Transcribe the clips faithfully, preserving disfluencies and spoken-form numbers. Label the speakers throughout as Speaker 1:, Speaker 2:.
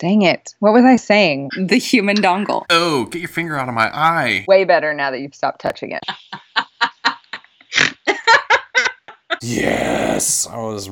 Speaker 1: Dang it. What was I saying? The human dongle.
Speaker 2: Oh, get your finger out of my eye.
Speaker 1: Way better now that you've stopped touching it.
Speaker 2: Yes, I was.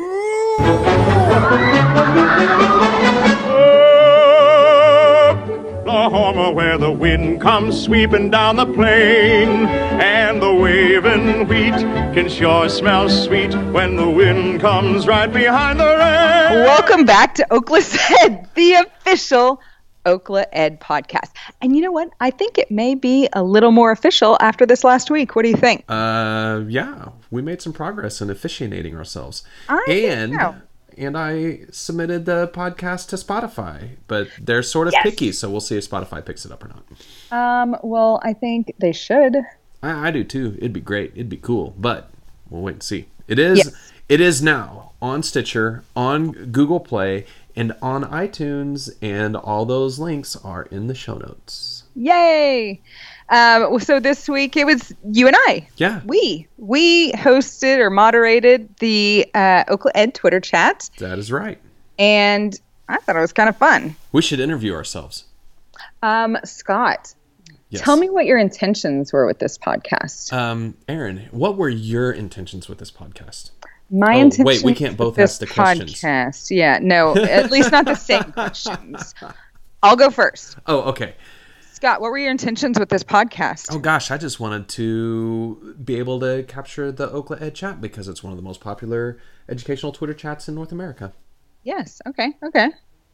Speaker 3: Oklahoma, where the wind comes sweeping down the plain, and the waving wheat can sure smell sweet when the wind comes right behind the rain.
Speaker 1: Welcome back to Okla Ed, the official Okla Ed podcast. And you know what? I think it may be a little more official after this last week. What do you think?
Speaker 2: Uh, yeah, we made some progress in officiating ourselves.
Speaker 1: I
Speaker 2: and
Speaker 1: think so.
Speaker 2: And I submitted the podcast to Spotify, but they're sort of
Speaker 1: Yes.
Speaker 2: picky, so we'll see if Spotify picks it up or not.
Speaker 1: Um, well, I think they should.
Speaker 2: I, I do too. It'd be great. It'd be cool, but we'll wait and see. It is.
Speaker 1: Yes.
Speaker 2: It is now on Stitcher, on Google Play, and on iTunes, and all those links are in the show notes.
Speaker 1: Yay! Um, so this week it was you and I.
Speaker 2: Yeah.
Speaker 1: We we hosted or moderated the uh, Okla Ed Twitter chat,
Speaker 2: That is right.
Speaker 1: and I thought it was kind of fun.
Speaker 2: We should interview ourselves.
Speaker 1: Um, Scott,
Speaker 2: Yes.
Speaker 1: tell me what your intentions were with this podcast.
Speaker 2: Um, Aaron, what were your intentions with this podcast?
Speaker 1: My
Speaker 2: Oh,
Speaker 1: intentions.
Speaker 2: wait, we can't
Speaker 1: with
Speaker 2: both
Speaker 1: this
Speaker 2: ask the questions.
Speaker 1: Podcast. Yeah, no, at least not the same questions. I'll go first.
Speaker 2: Oh, okay.
Speaker 1: Scott, what were your intentions with this podcast?
Speaker 2: Oh gosh, I just wanted to be able to capture the Okla Ed chat because it's one of the most popular educational Twitter chats in North America.
Speaker 1: Yes. Okay. Okay.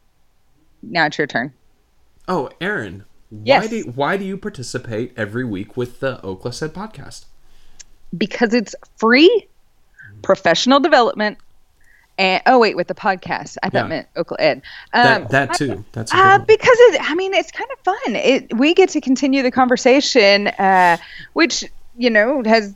Speaker 1: Now it's your turn.
Speaker 2: Oh, Aaron,
Speaker 1: Yes.
Speaker 2: why do why do you participate every week with the Okla Ed podcast?
Speaker 1: Because it's free, professional development, and oh wait, with the podcast, I thought
Speaker 2: Yeah.
Speaker 1: it meant Okla Ed.
Speaker 2: That
Speaker 1: Um,
Speaker 2: that too. That's a good
Speaker 1: Uh,
Speaker 2: one.
Speaker 1: because it, I mean, it's kind of fun. It we get to continue the conversation, uh, which you know has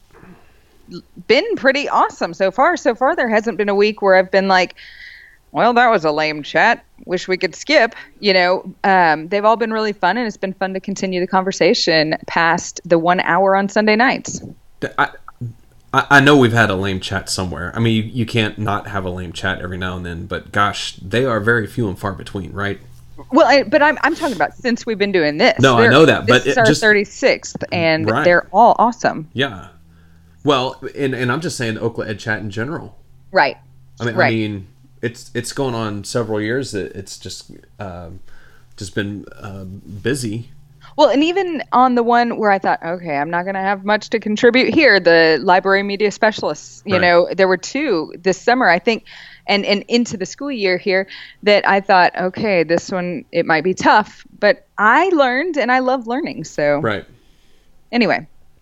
Speaker 1: been pretty awesome so far. So far, there hasn't been a week where I've been like, "Well, that was a lame chat. Wish we could skip." You know, um, they've all been really fun, and it's been fun to continue the conversation past the one hour on Sunday nights.
Speaker 2: I, I I know we've had a lame chat somewhere. I mean, you, you can't not have a lame chat every now and then, but gosh, they are very few and far between, right?
Speaker 1: Well, I, but I'm I'm talking about since we've been doing this.
Speaker 2: No, I
Speaker 1: They're-
Speaker 2: know that, but
Speaker 1: this is
Speaker 2: it
Speaker 1: our
Speaker 2: just-
Speaker 1: thirty-sixth, and
Speaker 2: Right.
Speaker 1: they're all awesome.
Speaker 2: Yeah. Well, and and I'm just saying Okla Ed chat in general.
Speaker 1: Right.
Speaker 2: I mean,
Speaker 1: Right.
Speaker 2: I mean, it's it's going on several years. It, it's just um, just been uh, busy.
Speaker 1: Well, and even on the one where I thought, okay, I'm not going to have much to contribute here, the library media specialists, you
Speaker 2: Right.
Speaker 1: know, there were two this summer, I think, and, and into the school year here that I thought, okay, this one, it might be tough, but I learned and I love learning. So
Speaker 2: Right.
Speaker 1: anyway,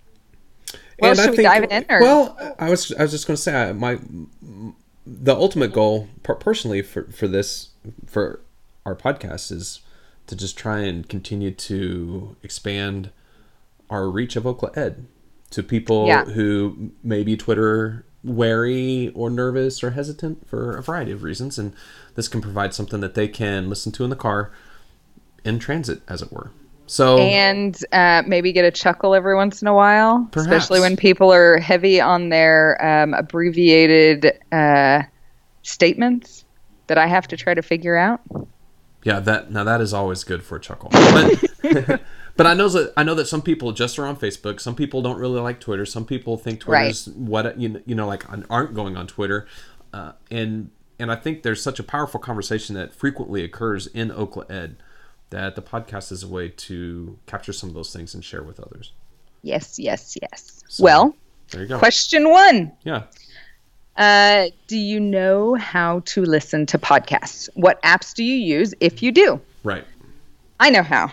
Speaker 1: well,
Speaker 2: And I
Speaker 1: should we
Speaker 2: think-
Speaker 1: dive in? Or?
Speaker 2: Well, I was I was just going to say my the ultimate goal per- personally for for this for our podcast is to just try and continue to expand our reach of Okla Ed to people
Speaker 1: Yeah.
Speaker 2: who may be Twitter wary or nervous or hesitant for a variety of reasons, and this can provide something that they can listen to in the car in transit, as it were. So
Speaker 1: and uh, maybe get a chuckle every once in a while,
Speaker 2: Perhaps.
Speaker 1: especially when people are heavy on their um, abbreviated uh, statements that I have to try to figure out.
Speaker 2: yeah, that now that is always good for a chuckle. But, but I know that I know that some people just are on Facebook. Some people don't really like Twitter. Some people think Twitter's what you know, you know like aren't going on Twitter, uh, and and I think there's such a powerful conversation that frequently occurs in Okla Ed that the podcast is a way to capture some of those things and share with others.
Speaker 1: Yes, yes, yes.
Speaker 2: So,
Speaker 1: well,
Speaker 2: there you go.
Speaker 1: question one.
Speaker 2: Yeah.
Speaker 1: Uh, do you know how to listen to podcasts? What apps do you use if you do?
Speaker 2: Right.
Speaker 1: I know how.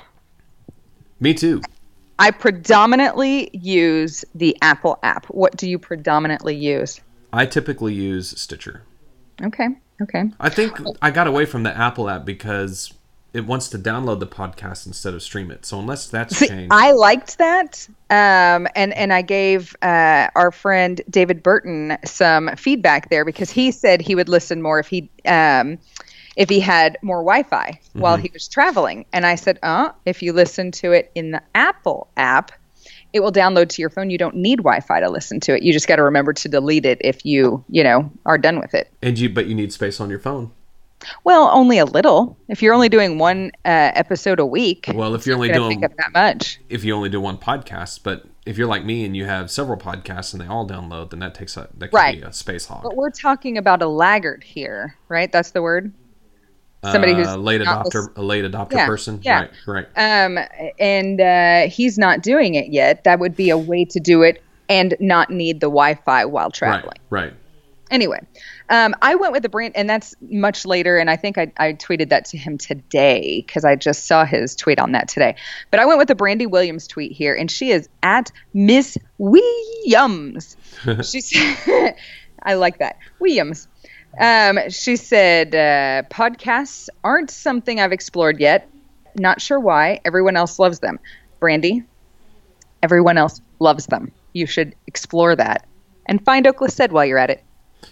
Speaker 2: Me too.
Speaker 1: I predominantly use the Apple app. What do you predominantly use?
Speaker 2: I typically use Stitcher.
Speaker 1: Okay, okay.
Speaker 2: I think I got away from the Apple app because it wants to download the podcast instead of stream it. So unless that's
Speaker 1: See,
Speaker 2: changed,
Speaker 1: I liked that, um, and and I gave uh, our friend David Burton some feedback there because he said he would listen more if he um, if he had more Wi-Fi mm-hmm. while he was traveling. And I said, uh, if you listen to it in the Apple app, it will download to your phone. You don't need Wi-Fi to listen to it. You just got to remember to delete it if you you know are done with it.
Speaker 2: and you but you need space on your phone.
Speaker 1: Well, only a little. If you're only doing one uh, episode a week,
Speaker 2: Well, if you're only
Speaker 1: it's gonna
Speaker 2: doing
Speaker 1: take up that much.
Speaker 2: if you only do one podcast, but if you're like me and you have several podcasts and they all download, then that takes a that could
Speaker 1: Right.
Speaker 2: be a space hog.
Speaker 1: But we're talking about a laggard here, right? That's the word. Somebody who's
Speaker 2: uh, late
Speaker 1: not
Speaker 2: adopter, a late adopter
Speaker 1: Yeah,
Speaker 2: person.
Speaker 1: yeah.
Speaker 2: Right, right.
Speaker 1: Um, and uh, he's not doing it yet. That would be a way to do it and not need the Wi-Fi while traveling.
Speaker 2: Right, right.
Speaker 1: Anyway, um, I went with the brand, and that's much later. And I think I, I tweeted that to him today because I just saw his tweet on that today. But I went with the Brandy Williams tweet here, and she is at Miss Williams. She said, I like that. Williams. Um, she said, uh, podcasts aren't something I've explored yet. Not sure why. Everyone else loves them. Brandy, everyone else loves them. You should explore that. And find Oakland while you're at it.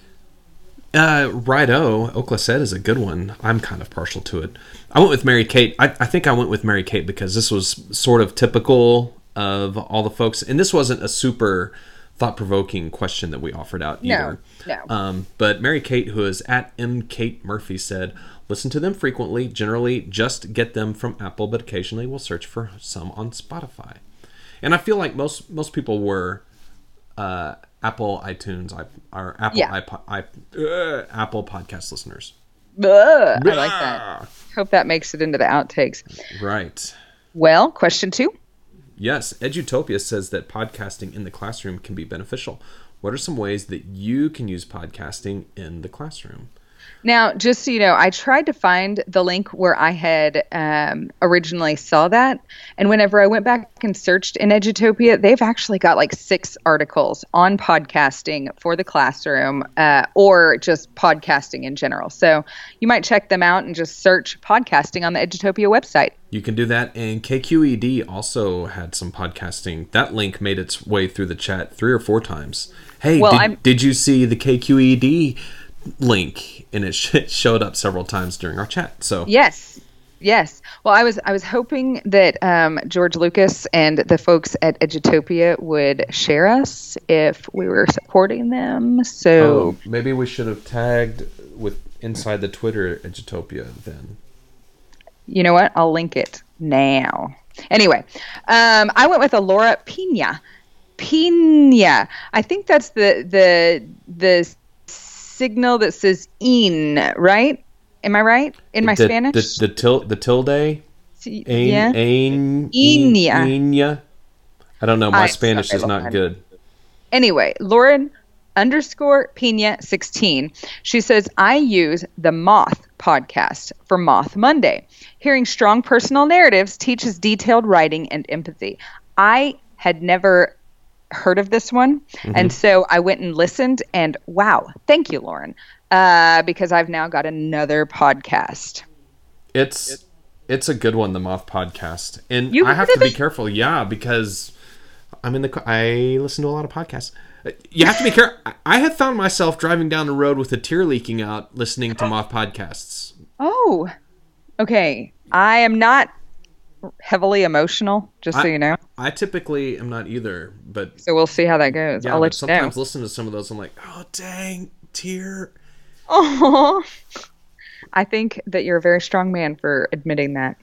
Speaker 2: Uh, righto. Oakland is a good one. I'm kind of partial to it. I went with Mary Kate. I, I think I went with Mary Kate because this was sort of typical of all the folks. And this wasn't a super thought-provoking question that we offered out either.
Speaker 1: No, no.
Speaker 2: Um, but Mary Kate, who is at M. Kate Murphy, said, listen to them frequently. Generally, just get them from Apple, but occasionally we'll search for some on Spotify. And I feel like most most people were uh, Apple iTunes or Apple
Speaker 1: Yeah.
Speaker 2: iPod, I, uh, Apple podcast listeners.
Speaker 1: Ugh, I like that. Hope that makes it into the outtakes.
Speaker 2: Right.
Speaker 1: Well, question two.
Speaker 2: Yes, Edutopia says that podcasting in the classroom can be beneficial. What are some ways that you can use podcasting in the classroom?
Speaker 1: Now, just so you know, I tried to find the link where I had um, originally saw that. And whenever I went back and searched in Edutopia, they've actually got like six articles on podcasting for the classroom uh, or just podcasting in general. So you might check them out and just search podcasting on the Edutopia website.
Speaker 2: You can do that. And K Q E D also had some podcasting. That link made its way through the chat three or four times. Hey,
Speaker 1: Well,
Speaker 2: did,
Speaker 1: I'm-
Speaker 2: did you see the K Q E D link? And it sh- showed up several times during our chat. So
Speaker 1: Yes. Yes. Well, I was I was hoping that um, George Lucas and the folks at Edutopia would share us if we were supporting them. So
Speaker 2: Oh, maybe we should have tagged with inside the Twitter Edutopia then.
Speaker 1: you know what? I'll link it now. Anyway, um, I went with a Laura Pina. Pina. I think that's the the the signal that says "in," right? Am I right in my
Speaker 2: the,
Speaker 1: Spanish?
Speaker 2: The, the, til- the tilde? Ain,
Speaker 1: yeah.
Speaker 2: Ain,
Speaker 1: Iña.
Speaker 2: Iña. I don't know. My
Speaker 1: I'm
Speaker 2: Spanish
Speaker 1: sorry,
Speaker 2: is not
Speaker 1: Lauren.
Speaker 2: good.
Speaker 1: Anyway, Lauren underscore Pina sixteen. She says, I use the Moth podcast for Moth Monday. Hearing strong personal narratives teaches detailed writing and empathy. I had never heard of this one.
Speaker 2: Mm-hmm.
Speaker 1: And so I went and listened and wow, thank you, Lauren. Uh, because I've now got another podcast.
Speaker 2: It's it's a good one, the Moth podcast, and
Speaker 1: You
Speaker 2: I have
Speaker 1: heard
Speaker 2: to
Speaker 1: of
Speaker 2: be
Speaker 1: it?
Speaker 2: careful, yeah, because I'm in the car- I listen to a lot of podcasts. You have to be careful. I have found myself driving down the road with a tear leaking out, listening to Moth podcasts.
Speaker 1: Oh, okay. I am not heavily emotional, just so
Speaker 2: I-
Speaker 1: you know.
Speaker 2: I typically am not either, but
Speaker 1: So we'll see how that goes.
Speaker 2: yeah,
Speaker 1: I'll
Speaker 2: but
Speaker 1: let you know.
Speaker 2: sometimes listen to some of those, I'm like, oh dang, tear.
Speaker 1: Oh, I think that you're a very strong man for admitting that.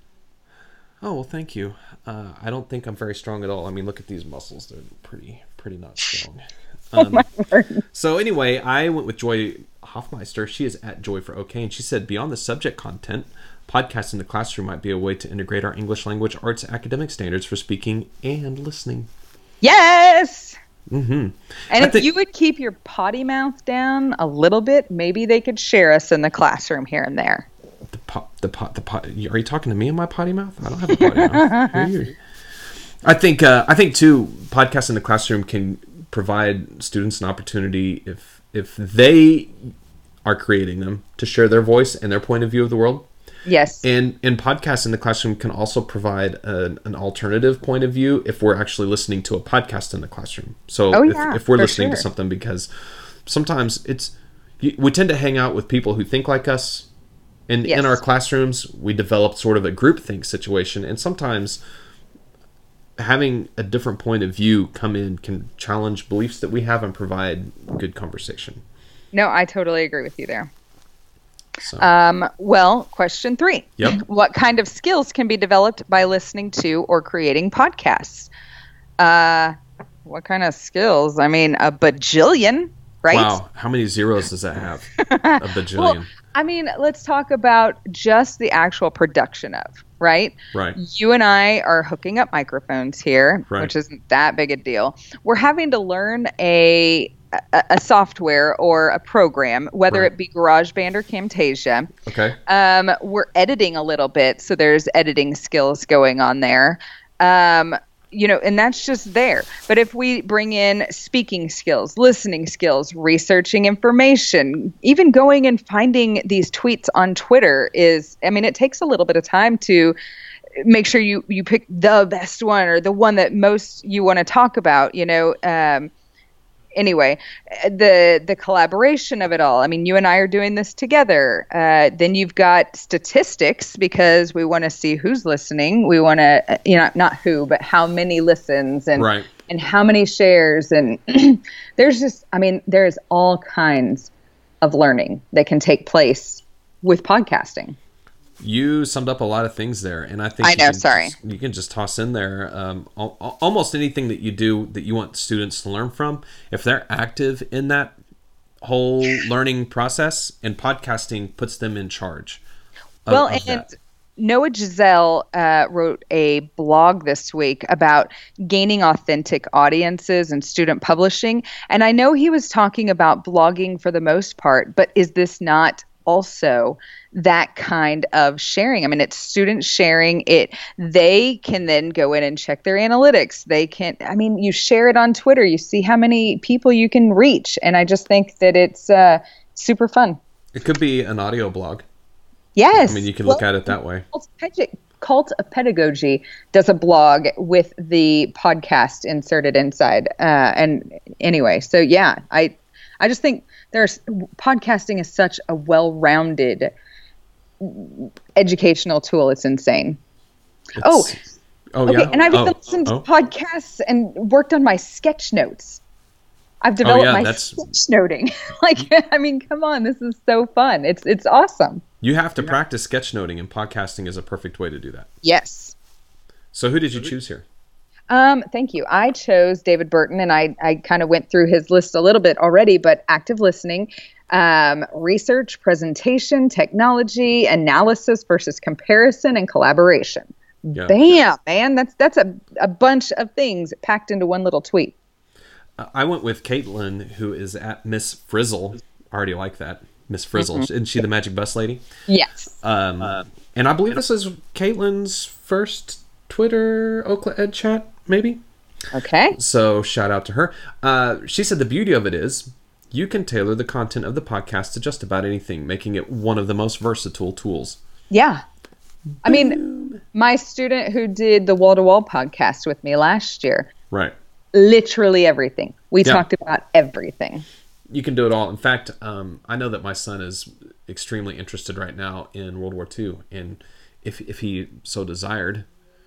Speaker 2: Oh well, thank you. Uh, I don't think I'm very strong at all. I mean, look at these muscles; they're pretty, pretty not strong. Um, so anyway, I went with Joy Hoffmeister. She is at Joy for OK, and she said, beyond the subject content, podcasts in the classroom might be a way to integrate our English language arts academic standards for speaking and listening.
Speaker 1: Yes.
Speaker 2: Mm-hmm.
Speaker 1: And
Speaker 2: I
Speaker 1: if
Speaker 2: think-
Speaker 1: you would keep your potty mouth down a little bit, maybe they could share us in the classroom here and there.
Speaker 2: The pot, the pot, the pot. Are you talking to me in my potty mouth? I don't have a potty mouth. Weird. I think, uh, I think too, podcasts in the classroom can provide students an opportunity if if they are creating them to share their voice and their point of view of the world.
Speaker 1: Yes.
Speaker 2: And and podcasts in the classroom can also provide an, an alternative point of view if we're actually listening to a podcast in the classroom. So
Speaker 1: Oh,
Speaker 2: if,
Speaker 1: yeah,
Speaker 2: if we're
Speaker 1: for
Speaker 2: listening to
Speaker 1: sure.
Speaker 2: something, because sometimes it's we tend to hang out with people who think like us. And
Speaker 1: Yes.
Speaker 2: in our classrooms, we develop sort of a groupthink situation, and sometimes having a different point of view come in can challenge beliefs that we have and provide good conversation.
Speaker 1: No, I totally agree with you there.
Speaker 2: So.
Speaker 1: Um, well, question three.
Speaker 2: Yep.
Speaker 1: What kind of skills can be developed by listening to or creating podcasts? Uh, what kind of skills? I mean, a bajillion, right?
Speaker 2: Wow. How many zeros does that have? A bajillion.
Speaker 1: Well, I mean, let's talk about just the actual production of, right?
Speaker 2: Right.
Speaker 1: You and I are hooking up microphones here,
Speaker 2: Right.
Speaker 1: which isn't that big a deal. We're having to learn a a, a software or a program, whether
Speaker 2: Right.
Speaker 1: it be GarageBand or Camtasia.
Speaker 2: Okay.
Speaker 1: Um, we're editing a little bit, so there's editing skills going on there. Um, you know, and that's just there. But if we bring in speaking skills, listening skills, researching information, even going and finding these tweets on Twitter is, I mean, it takes a little bit of time to make sure you, you pick the best one or the one that most you want to talk about, you know. Um, anyway, the the collaboration of it all. I mean, you and I are doing this together. Uh, then you've got statistics because we want to see who's listening. We want to, you know, not who, but how many listens and
Speaker 2: Right.
Speaker 1: and how many shares. And there's just, I mean, there's all kinds of learning that can take place with podcasting.
Speaker 2: You summed up a lot of things there, and I think
Speaker 1: I
Speaker 2: you
Speaker 1: know,
Speaker 2: can
Speaker 1: sorry.
Speaker 2: Just, you can just toss in there um, al- almost anything that you do that you want students to learn from. If they're active in that whole learning process, and podcasting puts them in charge. Of,
Speaker 1: Well,
Speaker 2: of
Speaker 1: and
Speaker 2: that.
Speaker 1: Noah Giselle uh, wrote a blog this week about gaining authentic audiences and student publishing. And I know he was talking about blogging for the most part, but is this not also that kind of sharing? I mean, it's students sharing it. They can then go in and check their analytics. They can, I mean, you share it on Twitter, you see how many people you can reach. And I just think that it's uh, super fun.
Speaker 2: It could be an audio blog.
Speaker 1: Yes.
Speaker 2: I mean, you can look at it that way.
Speaker 1: Cult of Ped- Cult of Pedagogy does a blog with the podcast inserted inside. Uh, and anyway, so yeah, I, I just think there's podcasting is such a well-rounded educational tool. It's insane.
Speaker 2: It's,
Speaker 1: Oh,
Speaker 2: oh
Speaker 1: okay.
Speaker 2: yeah.
Speaker 1: And I've even
Speaker 2: oh,
Speaker 1: listened
Speaker 2: oh.
Speaker 1: to podcasts and worked on my sketch notes. I've developed
Speaker 2: yeah,
Speaker 1: my
Speaker 2: that's-
Speaker 1: sketch noting. Like, I mean, come on, this is so fun. It's it's awesome.
Speaker 2: You have to practice sketchnoting, and podcasting is a perfect way to do that.
Speaker 1: Yes.
Speaker 2: So who did you choose here?
Speaker 1: Um, thank you. I chose David Burton, and I, I kind of went through his list a little bit already, but active listening, um, research, presentation, technology, analysis versus comparison, and collaboration.
Speaker 2: Yeah.
Speaker 1: Bam, man. That's that's a, a bunch of things packed into one little tweet.
Speaker 2: Uh, I went with Caitlin, who is at Miss Frizzle. I already like that. Miss Frizzle.
Speaker 1: Mm-hmm.
Speaker 2: Isn't she the magic bus lady?
Speaker 1: Yes.
Speaker 2: Um, uh, and I believe this is Caitlin's first Twitter Oakland Ed chat, maybe?
Speaker 1: Okay.
Speaker 2: So shout out to her. Uh, she said the beauty of it is you can tailor the content of the podcast to just about anything, making it one of the most versatile tools.
Speaker 1: Yeah. I mean, my student who did the Wall to Wall podcast with me last year,
Speaker 2: Right.
Speaker 1: literally everything. We
Speaker 2: Yeah.
Speaker 1: talked about everything.
Speaker 2: You can do it all. In fact, um, I know that my son is extremely interested right now in World War Two, and if if he so desired,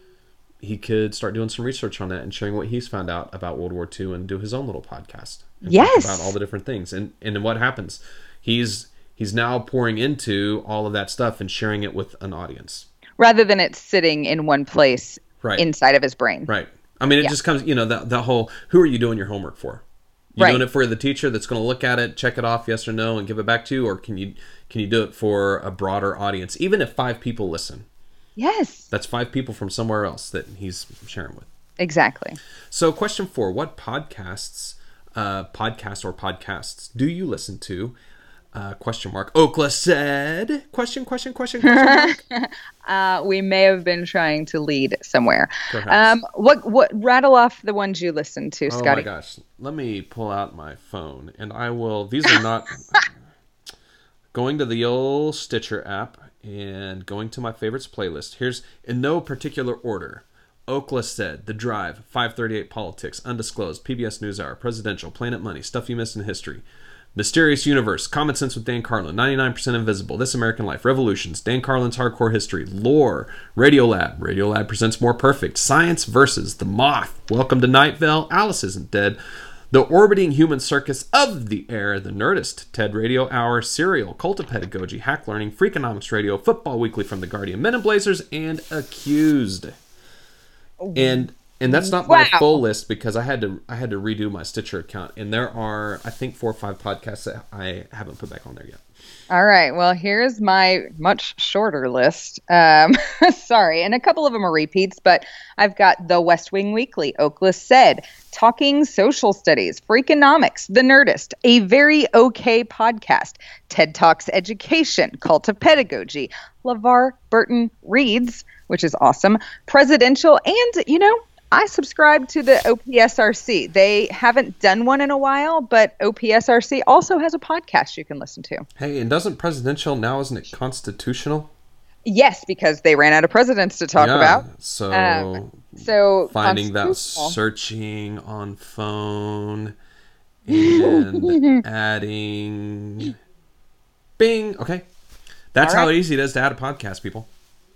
Speaker 2: he could start doing some research on that and sharing what he's found out about World War Two and do his own little podcast. And
Speaker 1: Yes.
Speaker 2: talk about all the different things. And and then what happens? He's he's now pouring into all of that stuff and sharing it with an audience.
Speaker 1: Rather than it sitting in one place
Speaker 2: Right.
Speaker 1: inside of his brain.
Speaker 2: Right. I mean, it
Speaker 1: Yeah.
Speaker 2: just comes, you know, the, the whole, who are you doing your homework for? You
Speaker 1: Right.
Speaker 2: doing it for the teacher that's going to look at it, check it off, yes or no, and give it back to you? Or can you can you do it for a broader audience? Even if five people listen,
Speaker 1: Yes,
Speaker 2: that's five people from somewhere else that he's sharing with.
Speaker 1: exactly.
Speaker 2: So question four, what podcasts, uh, podcasts or podcasts do you listen to? Uh, question mark. Okla said, question, question, question, question mark.
Speaker 1: Uh, we may have been trying to lead somewhere.
Speaker 2: Perhaps.
Speaker 1: Um, what what rattle off the ones you listened to,
Speaker 2: Oh
Speaker 1: Scotty?
Speaker 2: my gosh. Let me pull out my phone and I will, these are not, going to the old Stitcher app and going to my favorites playlist. Here's, in no particular order, Okla said, The Drive, five thirty-eight Politics, Undisclosed, P B S NewsHour, Presidential, Planet Money, Stuff You Missed in History, Mysterious Universe, Common Sense with Dan Carlin, ninety-nine percent Invisible, This American Life, Revolutions, Dan Carlin's Hardcore History, Lore, Radiolab, Radiolab Presents More Perfect, Science Versus, The Moth, Welcome to Night Vale, Alice Isn't Dead, The orbiting human circus of the air, The Nerdist, TED Radio Hour, Serial, Cult of Pedagogy, Hack Learning, Freakonomics Radio, Football Weekly from The Guardian, Men in Blazers, and Accused. And and that's not
Speaker 1: Wow.
Speaker 2: my full list because I had to I had to redo my Stitcher account, and there are I think four or five podcasts that I haven't put back on there yet.
Speaker 1: All right. Well, here's my much shorter list. Um, sorry. And a couple of them are repeats, but I've got The West Wing Weekly, Oakland Said, Talking Social Studies, Freakonomics, The Nerdist, A Very Okay Podcast, TED Talks Education, Cult of Pedagogy, LeVar Burton Reads, which is awesome, Presidential, and, you know, I subscribe to the O P S R C. They haven't done one in a while, but O P S R C also has a podcast you can listen to.
Speaker 2: Hey, and doesn't presidential now, isn't it constitutional?
Speaker 1: Yes, because they ran out of presidents to talk
Speaker 2: yeah,
Speaker 1: about.
Speaker 2: So,
Speaker 1: Um, so
Speaker 2: finding that
Speaker 1: constitutional.
Speaker 2: searching on phone and adding Bing. Okay. That's
Speaker 1: All
Speaker 2: how
Speaker 1: right.
Speaker 2: easy it is to add a podcast, people.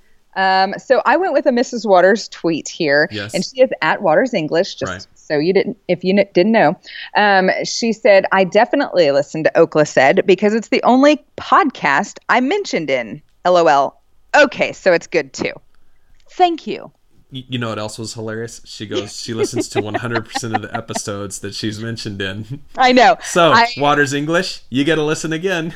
Speaker 1: Um, so I went with a Missus Waters tweet here,
Speaker 2: Yes.
Speaker 1: and she is at Waters English, just
Speaker 2: Right.
Speaker 1: so you didn't, if you n- didn't know. Um, she said, "I definitely listened to Oakland Said because it's the only podcast I mentioned in. LOL. Okay, so it's good too. Thank you."
Speaker 2: You, you know what else was hilarious? She goes, she listens to one hundred percent of the episodes that she's mentioned in.
Speaker 1: I know.
Speaker 2: So,
Speaker 1: I,
Speaker 2: Waters English, you got to listen again.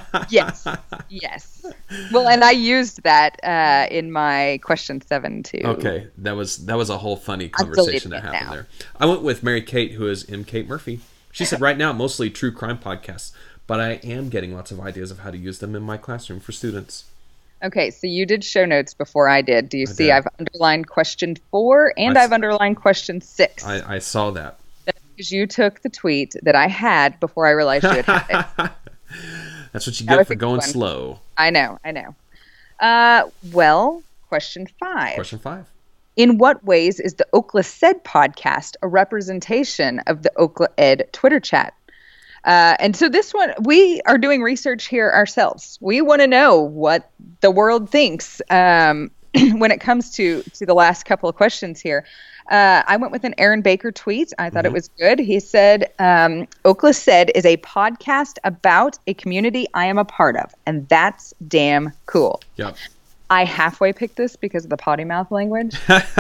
Speaker 1: yes, yes. Well, and I used that uh, in my question seven too.
Speaker 2: Okay, that was that was a whole funny
Speaker 1: I'm
Speaker 2: conversation
Speaker 1: deleting
Speaker 2: that
Speaker 1: it
Speaker 2: happened
Speaker 1: now.
Speaker 2: there. I went with Mary Kate, who is M. Kate Murphy. She said, right now, mostly true crime podcasts, but I am getting lots of ideas of how to use them in my classroom for students.
Speaker 1: Okay, so you did show notes before I did. Do you
Speaker 2: I
Speaker 1: see
Speaker 2: did.
Speaker 1: I've underlined question four and
Speaker 2: I
Speaker 1: I've
Speaker 2: s-
Speaker 1: underlined question six?
Speaker 2: I, I saw that.
Speaker 1: Because you took the tweet that I had before I realized you had had it.
Speaker 2: That's what you
Speaker 1: That
Speaker 2: get
Speaker 1: was
Speaker 2: for
Speaker 1: a good
Speaker 2: going
Speaker 1: one.
Speaker 2: slow.
Speaker 1: I know, I know. Uh, well, question five.
Speaker 2: Question five.
Speaker 1: In what ways is the Oakland Said podcast a representation of the Oakland Ed Twitter chat? Uh, and so this one, we are doing research here ourselves. We want to know what the world thinks um, when it comes to, to the last couple of questions here. Uh, I went with an Aaron Baker tweet. I thought
Speaker 2: Mhm.
Speaker 1: it was good. He said, um, Oakland Said is a podcast about a community I am a part of, and that's damn cool.
Speaker 2: Yep.
Speaker 1: I halfway picked this because of the potty mouth language.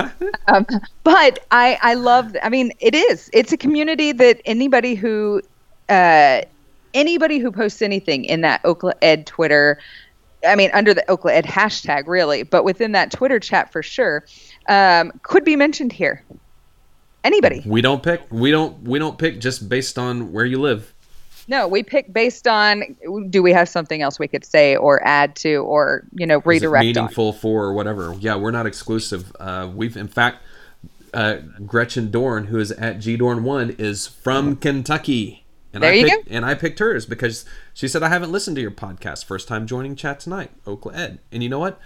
Speaker 1: um, but I, I love, I mean, it is. It's a community that anybody who, uh, anybody who posts anything in that Oakland Ed Twitter, I mean, under the Oakland Ed hashtag, really, but within that Twitter chat for sure, um, could be mentioned here. Anybody.
Speaker 2: We don't pick. We don't. We don't pick just based on where you live.
Speaker 1: No, we pick based on, do we have something else we could say or add to or, you know,
Speaker 2: Is it
Speaker 1: redirect on?
Speaker 2: meaningful for or whatever. Yeah, we're not exclusive. Uh, we've in fact, uh, Gretchen Dorn, who is at G Dorn one, is from Kentucky. And
Speaker 1: There
Speaker 2: I
Speaker 1: you
Speaker 2: picked, And I picked hers because she said, I haven't listened to your podcast. First time joining chat tonight. Oakland Ed. And you know what?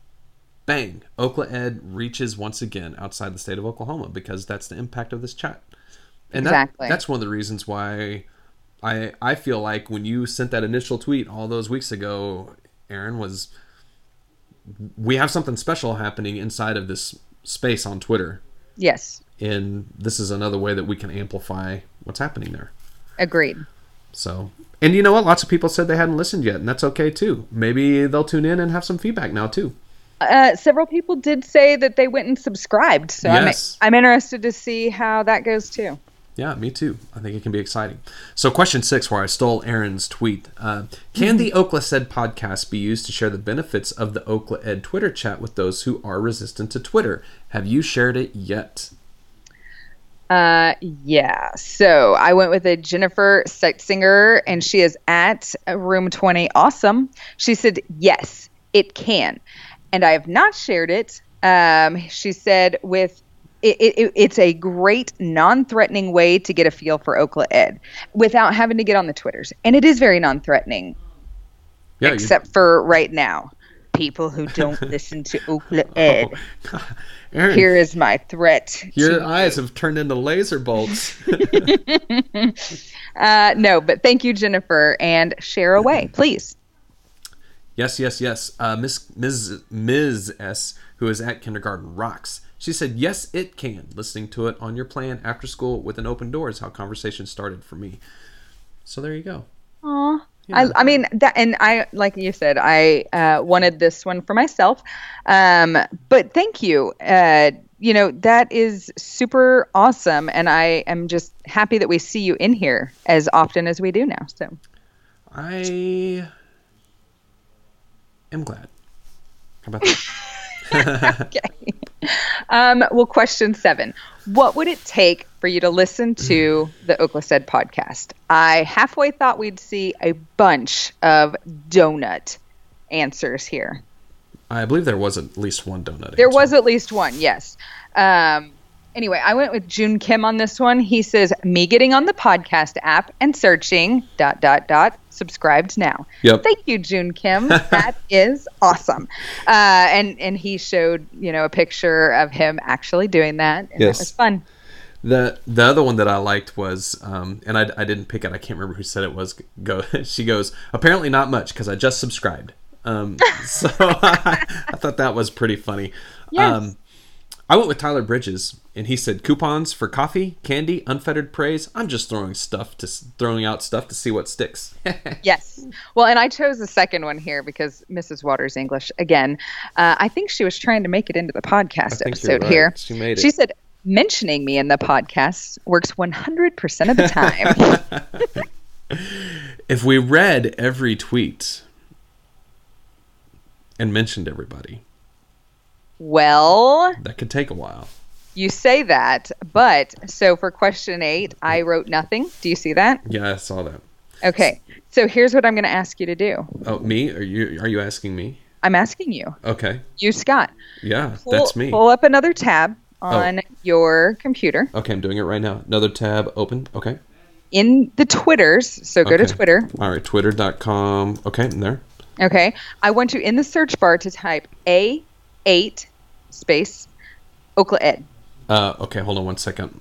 Speaker 2: Bang. Oakland Ed reaches once again outside the state of Oklahoma because that's the impact of this chat. And
Speaker 1: Exactly.
Speaker 2: that, that's one of the reasons why I I feel like when you sent that initial tweet all those weeks ago, Aaron, was we have something special happening inside of this space on Twitter.
Speaker 1: Yes,
Speaker 2: And this is another way that we can amplify what's happening there.
Speaker 1: agreed.
Speaker 2: So, and you know what? Lots of people said they hadn't listened yet, and that's okay too. Maybe they'll tune in and have some feedback now too.
Speaker 1: Uh, several people did say that they went and subscribed, so
Speaker 2: Yes.
Speaker 1: I'm, I'm interested to see how that goes too.
Speaker 2: Yeah, me too. I think it can be exciting. So question six, where I stole Aaron's tweet. Uh, can the Oakland Said podcast be used to share the benefits of the Oakland Ed Twitter chat with those who are resistant to Twitter? Have you shared it yet?
Speaker 1: Uh, yeah. So I went with a Jennifer Singer, and she is at Room twenty. Awesome. She said, yes, it can. And I have not shared it. Um, she said with It, it, it's a great non-threatening way to get a feel for Oakland Ed without having to get on the Twitters. And it is very non-threatening,
Speaker 2: Yeah, you-
Speaker 1: except for right now. People who don't listen to Oakland Ed.
Speaker 2: Oh, Aaron,
Speaker 1: Here is my threat.
Speaker 2: your
Speaker 1: to-
Speaker 2: eyes have turned into laser bolts.
Speaker 1: uh, no, but thank you, Jennifer, and share away, please.
Speaker 2: Yes, yes, yes. Uh, Miss Miz Miz S, who is at Kindergarten Rocks. She said, yes, it can. Listening to it on your plan after school with an open door is how conversation started for me. So there you go.
Speaker 1: Aw.
Speaker 2: Yeah.
Speaker 1: I, I mean, that, and I, like you said, I uh, wanted this one for myself. Um, but thank you. Uh, you know, that is super awesome. And I am just happy that we see you in here as often as we do now. So
Speaker 2: I am glad. How about that?
Speaker 1: Okay. Um, well, question seven. What would it take for you to listen to the Ookla Said podcast? I halfway thought we'd see a bunch of donut answers here.
Speaker 2: I believe there was at least one donut.
Speaker 1: There
Speaker 2: answer.
Speaker 1: was at least one, yes. Um, anyway, I went with June Kim on this one. He says, me getting on the podcast app and searching, dot, dot, dot, subscribed now.
Speaker 2: Yep.
Speaker 1: Thank you, June Kim. That is awesome. Uh, and, and he showed, you know, a picture of him actually doing that. And
Speaker 2: Yes.
Speaker 1: that was fun.
Speaker 2: The the other one that I liked was, um, and I, I didn't pick it. I can't remember who said it was. Go. She goes, apparently not much because I just subscribed. Um, so I, I thought that was pretty funny.
Speaker 1: Yes.
Speaker 2: Um, I went with Tyler Bridges, and he said coupons for coffee, candy, unfettered praise. I'm just throwing stuff to throwing out stuff to see what sticks.
Speaker 1: Yes. Well, and I chose the second one here because Missus Waters English, again, uh, I think she was trying to make it into the podcast
Speaker 2: think you're
Speaker 1: episode
Speaker 2: right.
Speaker 1: here.
Speaker 2: She made it.
Speaker 1: She said, mentioning me in the podcast works one hundred percent of the time.
Speaker 2: If we read every tweet and mentioned everybody,
Speaker 1: Well,
Speaker 2: that could take a while.
Speaker 1: you say that, but so for question eight, I wrote nothing. Do you see that?
Speaker 2: Yeah, I saw that.
Speaker 1: Okay. So here's what I'm going to ask you to do.
Speaker 2: Oh, me? Are you are you asking me?
Speaker 1: I'm asking you,
Speaker 2: Okay.
Speaker 1: you, Scott.
Speaker 2: Yeah,
Speaker 1: Pull,
Speaker 2: that's me.
Speaker 1: Pull up another tab on
Speaker 2: Oh.
Speaker 1: your computer
Speaker 2: Okay, I'm doing it right now. Another tab open. Okay.
Speaker 1: in the Twitters. So go to
Speaker 2: Okay.
Speaker 1: Twitter.
Speaker 2: All right, twitter dot com. Okay, I'm there.
Speaker 1: Okay. I want you in the search bar to type A eight space Ookla Ed.
Speaker 2: Uh, okay, hold on one second.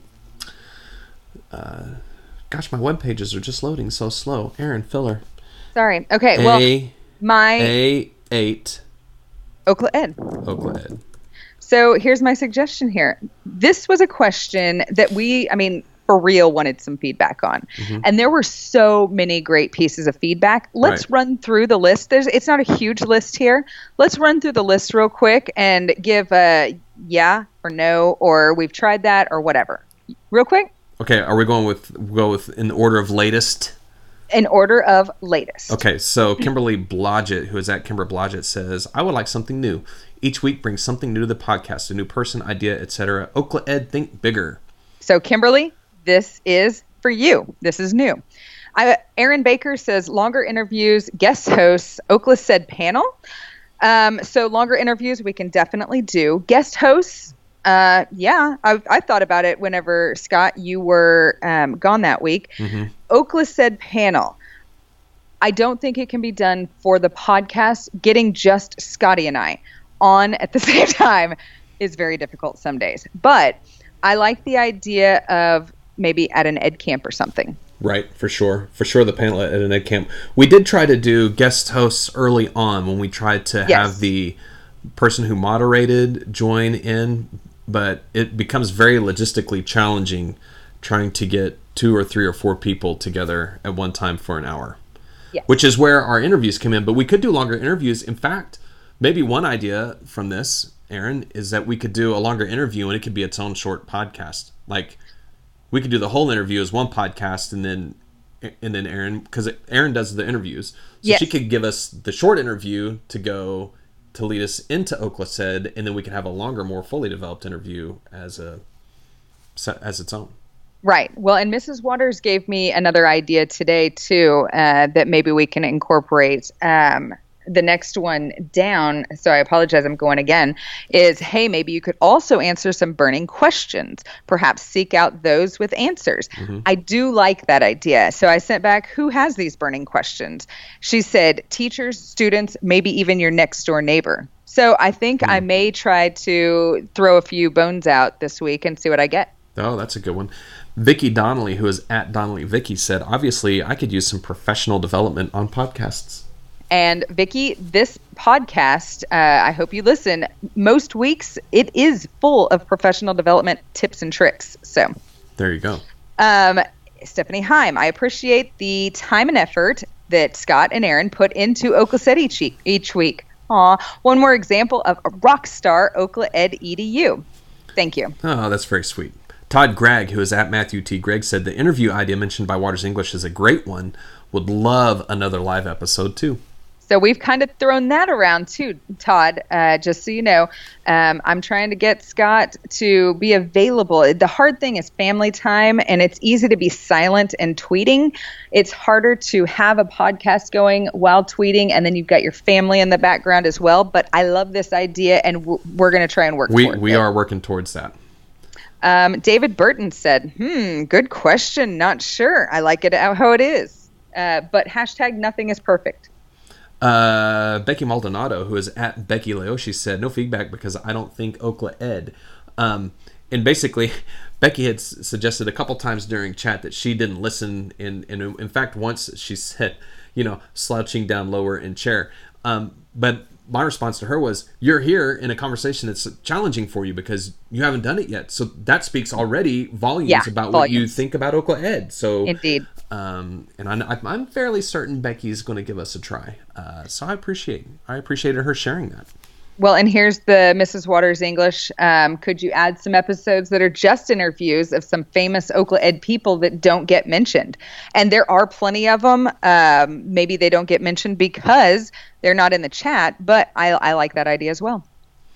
Speaker 2: Uh, gosh, my web pages are just loading so slow. Aaron, filler.
Speaker 1: Sorry. Okay. Well,
Speaker 2: A
Speaker 1: my
Speaker 2: A eight
Speaker 1: Ookla Ed.
Speaker 2: Oakland Ed.
Speaker 1: So here's my suggestion here. This was a question that we, I mean, for real wanted some feedback on.
Speaker 2: Mm-hmm.
Speaker 1: And there were so many great pieces of feedback. Let's
Speaker 2: Right.
Speaker 1: run through the list. There's it's not a huge list here. Let's run through the list real quick and give a yeah or no or we've tried that or whatever. Real quick,
Speaker 2: Okay, are we going with go with in order of latest?
Speaker 1: in order of latest.
Speaker 2: Okay, so Kimberly Blodgett, who is at Kimber Blodgett, says, I would like something new. Each week brings something new to the podcast, a new person, idea, et cetera. Ookla Ed, think bigger.
Speaker 1: So Kimberly, this is for you. This is new. I, Aaron Baker says longer interviews, guest hosts, Ookla Said panel. Um, so longer interviews we can definitely do. Guest hosts, uh, yeah, I, I thought about it whenever, Scott, you were um, gone that week.
Speaker 2: Mm-hmm.
Speaker 1: Ookla Said panel. I don't think it can be done for the podcast. Getting just Scotty and I on at the same time is very difficult some days. But I like the idea of maybe at an ed camp or something.
Speaker 2: Right, for sure. For sure, the panel at an ed camp. We did try to do guest hosts early on when we tried to
Speaker 1: Yes.
Speaker 2: have the person who moderated join in, but it becomes very logistically challenging trying to get two or three or four people together at one time for an hour.
Speaker 1: Yes.
Speaker 2: Which is where our interviews come in. But we could do longer interviews. In fact, maybe one idea from this, Aaron, is that we could do a longer interview and it could be its own short podcast. Like, we could do the whole interview as one podcast, and then and then Aaron, because Aaron does the interviews, so
Speaker 1: Yes.
Speaker 2: she could give us the short interview to go to lead us into Ookla Said, and then we could have a longer, more fully developed interview as a as its own.
Speaker 1: Right. Well, and Missus Waters gave me another idea today, too, uh, that maybe we can incorporate. Um, the next one down, so I apologize, I'm going again, is, hey, maybe you could also answer some burning questions. Perhaps seek out those with answers.
Speaker 2: Mm-hmm.
Speaker 1: I do like that idea. So I sent back, who has these burning questions? She said, teachers, students, maybe even your next door neighbor. So I think
Speaker 2: Mm-hmm.
Speaker 1: I may try to throw a few bones out this week and see what I get.
Speaker 2: Oh, that's a good one. Vicky Donnelly, who is at Donnelly Vicky, said, obviously, I could use some professional development on podcasts.
Speaker 1: And Vicki, this podcast, uh, I hope you listen. Most weeks, it is full of professional development tips and tricks. So
Speaker 2: there you go.
Speaker 1: Um, Stephanie Heim, I appreciate the time and effort that Scott and Aaron put into Okla Ed each, each week. Aw, one more example of a rock star Okla Ed E D U. Thank you.
Speaker 2: Oh, that's very sweet. Todd Gregg, who is at Matthew T. Gregg, said the interview idea mentioned by Waters English is a great one. Would love another live episode too.
Speaker 1: So we've kind of thrown that around too, Todd, uh, just so you know. Um, I'm trying to get Scott to be available. The hard thing is family time, and it's easy to be silent and tweeting. It's harder to have a podcast going while tweeting, and then you've got your family in the background as well. But I love this idea, and w- we're going to try and work
Speaker 2: we,
Speaker 1: towards
Speaker 2: we
Speaker 1: it.
Speaker 2: We are working towards that.
Speaker 1: Um, David Burton said, hmm, good question. Not sure. I like it how it is. Uh, but hashtag nothing is perfect.
Speaker 2: Uh, Becky Maldonado, who is at Becky Leoshi, said, no feedback because I don't think Okla Ed. Um, and basically, Becky had s- suggested a couple times during chat that she didn't listen. And in, in, in fact, once she said, you know, slouching down lower in chair. Um, but my response to her was, you're here in a conversation that's challenging for you because you haven't done it yet. So that speaks already volumes
Speaker 1: yeah,
Speaker 2: about
Speaker 1: volumes.
Speaker 2: what you think about Okla Ed. So
Speaker 1: indeed.
Speaker 2: Um, and I, I'm fairly certain Becky's going to give us a try. Uh, so I appreciate I appreciated her sharing that.
Speaker 1: Well, and here's the Missus Waters English. Um, could you add some episodes that are just interviews of some famous Okla Ed people that don't get mentioned? And there are plenty of them. Um, maybe they don't get mentioned because they're not in the chat, but I, I like that idea as well.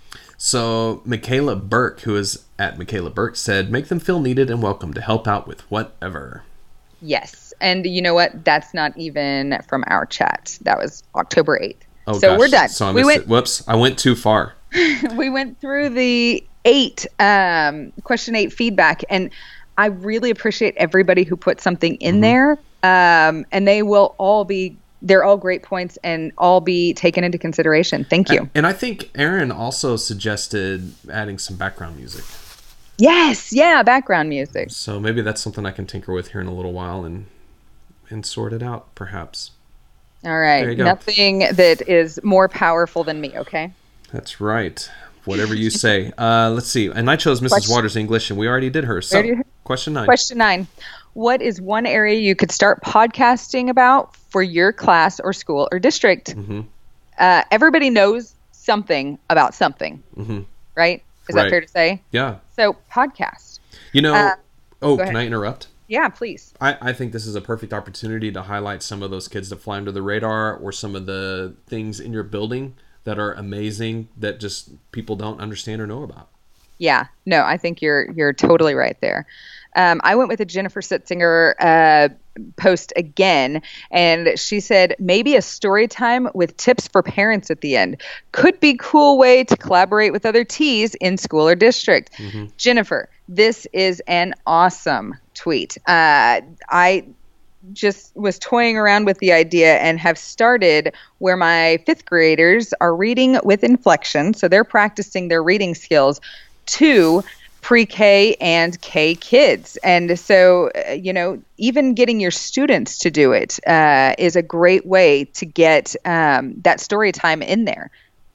Speaker 2: So Michaela Burke, who is at Michaela Burke, said, make them feel needed and welcome to help out with whatever.
Speaker 1: Yes. And you know what? That's not even from our chat. That was October eighth.
Speaker 2: Oh,
Speaker 1: so
Speaker 2: gosh.
Speaker 1: we're done.
Speaker 2: So I
Speaker 1: we went,
Speaker 2: it. Whoops. I went too far.
Speaker 1: We went through the eight, um, question eight feedback. And I really appreciate everybody who put something in mm-hmm. there. Um, and they will all be, they're all great points and all be taken into consideration. Thank you.
Speaker 2: And, and I think Aaron also suggested adding some background music.
Speaker 1: Yes, yeah, background music.
Speaker 2: So maybe that's something I can tinker with here in a little while and and sort it out, perhaps.
Speaker 1: All right, nothing that is more powerful than me, okay?
Speaker 2: That's right. Whatever you say. Uh, let's see. And I chose Missus Question. Waters English, and we already did her. So, did question nine.
Speaker 1: Question nine. What is one area you could start podcasting about for your class or school or district?
Speaker 2: Mm-hmm.
Speaker 1: Uh, everybody knows something about something,
Speaker 2: mm-hmm.
Speaker 1: right? Is
Speaker 2: right.
Speaker 1: that fair to say?
Speaker 2: Yeah.
Speaker 1: So, podcast.
Speaker 2: You know, uh, oh, can
Speaker 1: ahead.
Speaker 2: I interrupt?
Speaker 1: Yeah, please.
Speaker 2: I, I think this is a perfect opportunity to highlight some of those kids that fly under the radar or some of the things in your building that are amazing that just people don't understand or know about.
Speaker 1: Yeah, no, I think you're you're totally right there. Um, I went with a Jennifer Sitzinger uh, post again, and she said maybe a story time with tips for parents at the end could be a cool way to collaborate with other T's in school or district.
Speaker 2: Mm-hmm.
Speaker 1: Jennifer, this is an awesome tweet. Uh, I just was toying around with the idea and have started where my fifth graders are reading with inflection, so they're practicing their reading skills to pre-K and K kids. And so, uh, you know, even getting your students to do it uh, is a great way to get um, that story time in there.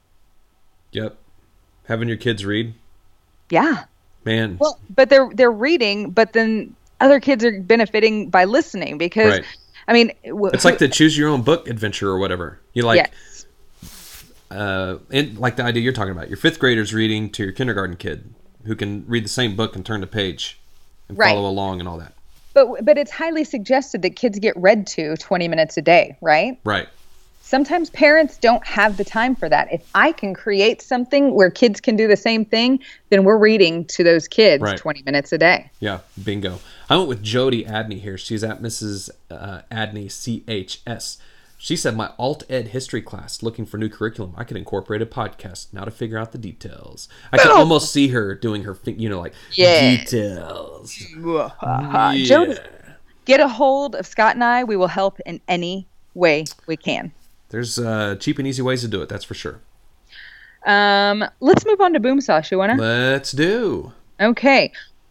Speaker 2: Yep. Having your kids read.
Speaker 1: Yeah.
Speaker 2: Man.
Speaker 1: Well, but they're they're reading, but then other kids are benefiting by listening because,
Speaker 2: right.
Speaker 1: I mean. W-
Speaker 2: it's like the choose your own book adventure or whatever. You like.
Speaker 1: Yes.
Speaker 2: Uh, and like the idea you're talking about. Your fifth graders reading to your kindergarten kid who can read the same book and turn the page and
Speaker 1: right.
Speaker 2: follow along and all that.
Speaker 1: But but it's highly suggested that kids get read to twenty minutes a day, right?
Speaker 2: Right.
Speaker 1: Sometimes parents don't have the time for that. If I can create something where kids can do the same thing, then we're reading to those kids
Speaker 2: right.
Speaker 1: twenty minutes a day.
Speaker 2: Yeah, bingo. I went with Jody Adney here. She's at Missus Uh, Adney, C H S. She said, my alt-ed history class, looking for new curriculum. I could incorporate a podcast now to figure out the details. I can almost see her doing her, you know, like,
Speaker 1: yeah.
Speaker 2: details.
Speaker 1: yeah. Jody, get a hold of Scott and I. We will help in any way we can.
Speaker 2: There's uh, cheap and easy ways to do it, that's for sure.
Speaker 1: Um, let's move on to Boomsaw, you wanna?
Speaker 2: Let's do.
Speaker 1: Okay.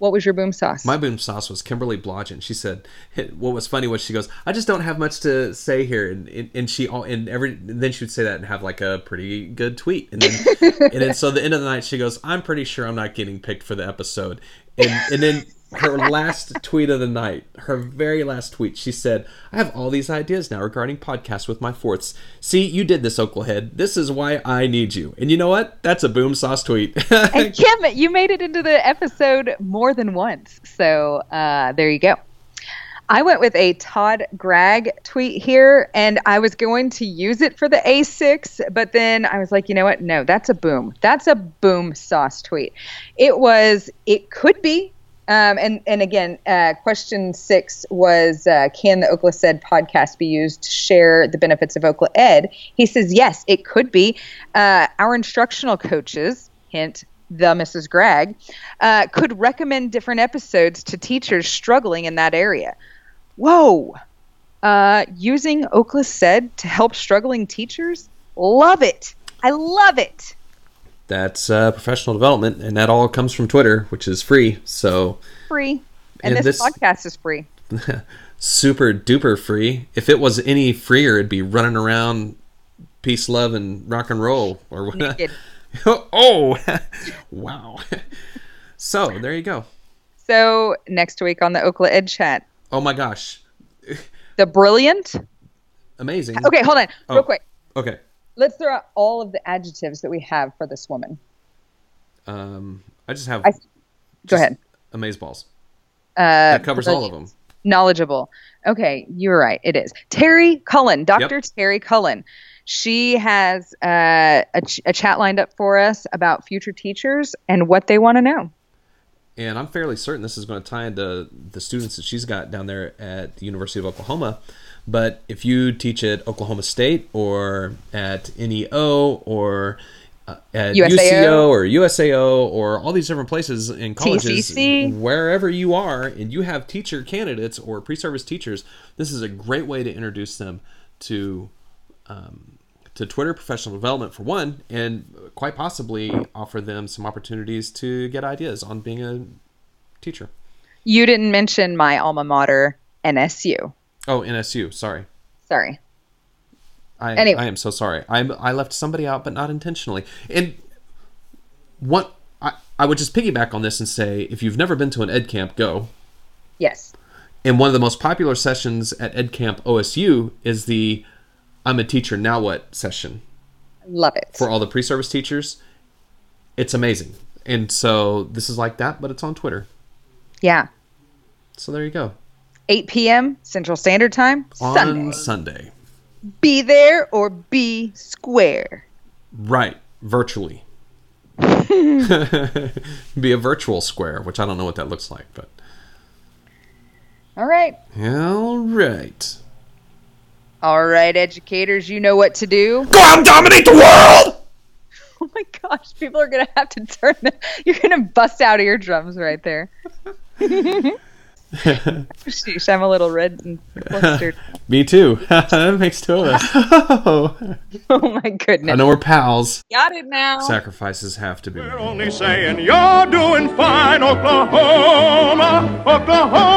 Speaker 1: What was your boom sauce?
Speaker 2: My boom sauce was Kimberly Blodgett. She said, what was funny was she goes, I just don't have much to say here. And, and, and she, and every, and then she would say that and have like a pretty good tweet. And then, and then so the end of the night, she goes, I'm pretty sure I'm not getting picked for the episode. And, and then her last tweet of the night, her very last tweet, she said, I have all these ideas now regarding podcasts with my fourths. See, you did this, Oklahead. This is why I need you. And you know what? That's a boom sauce tweet.
Speaker 1: And Kim, you made it into the episode more than once. So uh, there you go. I went with a Todd Gregg tweet here, and I was going to use it for the A six, but then I was like, you know what? No, that's a boom. That's a boom sauce tweet. It was, it could be. Um, and, and again, uh, question six was, uh, can the Okla Said podcast be used to share the benefits of Okla Ed? He says, yes, it could be. Uh, our instructional coaches, hint, the Missus Gregg, uh, could recommend different episodes to teachers struggling in that area. Whoa. Uh, using Okla Said to help struggling teachers? Love it. I love it.
Speaker 2: That's uh, professional development, and that all comes from Twitter, which is free. So
Speaker 1: free, and, and this, this podcast is free.
Speaker 2: Super duper free. If it was any freer, it'd be running around, peace, love, and rock and roll, or what? Oh, wow! So there you go.
Speaker 1: So next week on the Okla Ed Chat.
Speaker 2: Oh my gosh!
Speaker 1: The brilliant,
Speaker 2: amazing.
Speaker 1: Okay, hold on,
Speaker 2: oh,
Speaker 1: real quick.
Speaker 2: Okay.
Speaker 1: Let's throw out all of the adjectives that we have for this woman.
Speaker 2: Um, I just have.
Speaker 1: I, go ahead.
Speaker 2: Amazeballs.
Speaker 1: Uh,
Speaker 2: that covers all of them.
Speaker 1: Knowledgeable. Okay, you're right. It is Terry Cullen, Doctor Yep. Terry Cullen. She has uh, a, ch- a chat lined up for us about future teachers and what they want to know.
Speaker 2: And I'm fairly certain this is going to tie into the students that she's got down there at the University of Oklahoma. But if you teach at Oklahoma State or at N E O or uh, at U C O or U S A O or all these different places in colleges,
Speaker 1: T C C.
Speaker 2: Wherever you are, and you have teacher candidates or pre-service teachers, this is a great way to introduce them to um, to Twitter professional development for one, and quite possibly offer them some opportunities to get ideas on being a teacher.
Speaker 1: You didn't mention my alma mater, N S U.
Speaker 2: Oh, N S U. Sorry.
Speaker 1: Sorry.
Speaker 2: I,
Speaker 1: anyway.
Speaker 2: I am so sorry. I I left somebody out, but not intentionally. And what I, I would just piggyback on this and say, if you've never been to an Ed Camp, go.
Speaker 1: Yes.
Speaker 2: And one of the most popular sessions at Ed Camp O S U is the I'm a teacher, now what session.
Speaker 1: Love it.
Speaker 2: For all the pre-service teachers. It's amazing. And so this is like that, but it's on Twitter.
Speaker 1: Yeah.
Speaker 2: So there you go.
Speaker 1: eight p.m. Central Standard Time,
Speaker 2: on
Speaker 1: Sunday.
Speaker 2: Sunday.
Speaker 1: Be there or be square.
Speaker 2: Right. Virtually. Be a virtual square, which I don't know what that looks like, but.
Speaker 1: All right.
Speaker 2: All right.
Speaker 1: All right, educators, you know what to do.
Speaker 2: Go out and dominate the world!
Speaker 1: Oh my gosh, people are going to have to turn the... You're going to bust out eardrums right there. Sheesh, I'm a little red and flustered.
Speaker 2: Me too. That makes two of us. Oh.
Speaker 1: Oh my goodness.
Speaker 2: I know we're pals.
Speaker 1: Got it now.
Speaker 2: Sacrifices have to be made.
Speaker 3: We're only saying you're doing fine, Oklahoma, Oklahoma.